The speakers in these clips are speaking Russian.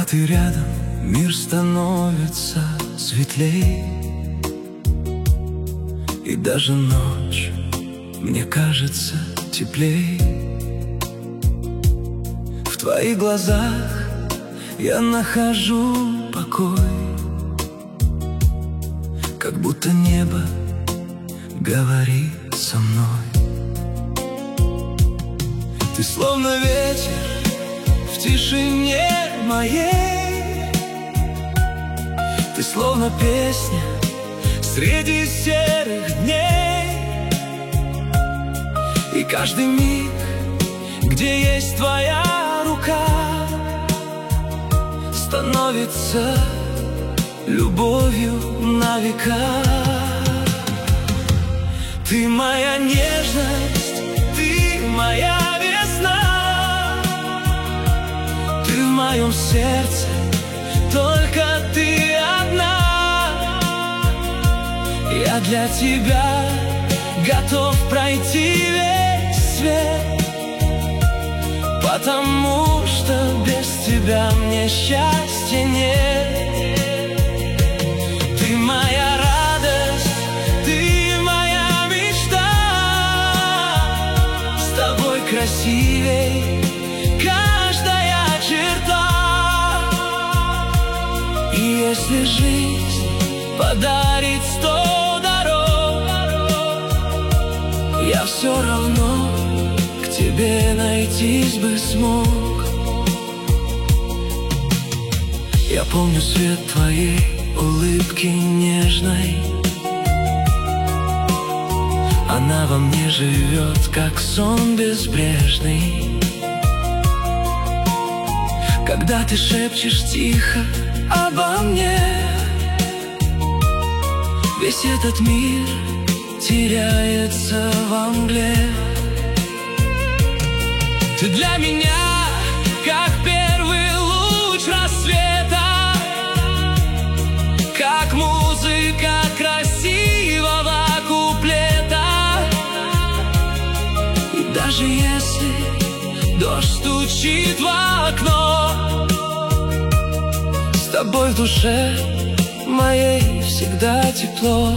ты рядом, мир становится светлей, и даже ночь мне кажется теплей. В твоих глазах я нахожу покой, как будто небо говорит со мной. Ты словно ветер в тишине моей, ты словно песня среди серых дней. И каждый миг, где есть твоя рука, становится любовью на века. Ты моя нежность, ты моя весна, ты в моем сердце, только ты одна. Я для тебя готов пройти весь свет, потому что без тебя мне счастья нет. Ты моя радость, ты моя мечта, с тобой красивей каждая черта. И если жизнь подарит 100 дорог, я все равно к тебе найтись бы смог. Я помню свет твоей улыбки нежной, она во мне живет, как сон безбрежный. Когда ты шепчешь тихо обо мне, весь этот мир теряется во мгле. Ты для меня как первый луч рассвета, как музыка красивого куплета. И даже если дождь стучит в окно, с тобой в душе моей всегда тепло.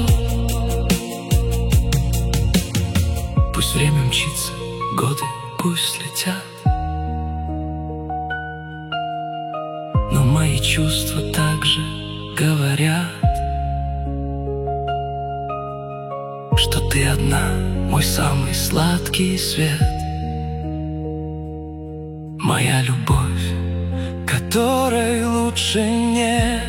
Пусть время мчится, годы пусть летят, но мои чувства также говорят, что ты одна, мой самый сладкий свет, моя любовь, которой лучше нет.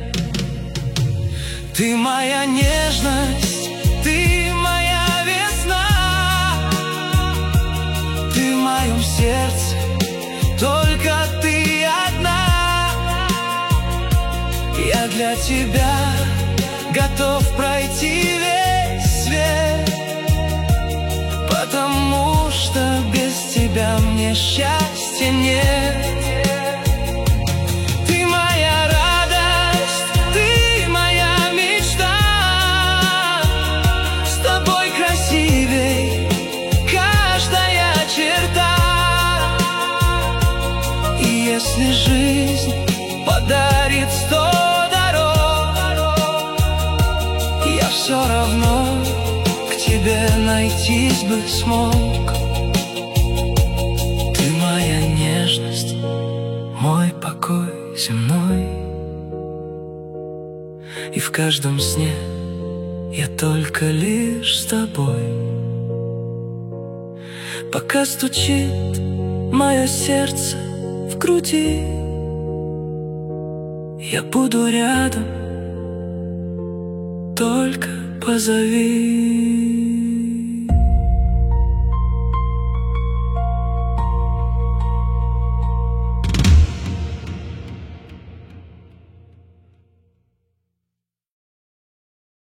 Ты моя нежность, ты моя весна, ты в моем сердце, только ты одна. Я для тебя готов пройти весь свет, потому что без тебя мне счастья нет. Ты моя радость, ты моя мечта, с тобой красивей каждая черта. И если жизнь подарит 100 дорог, я все равно к тебе найтись бы смог. Ты моя нежность, мой покой земной, и в каждом сне я только лишь с тобой. Пока стучит мое сердце в груди, я буду рядом, только позови.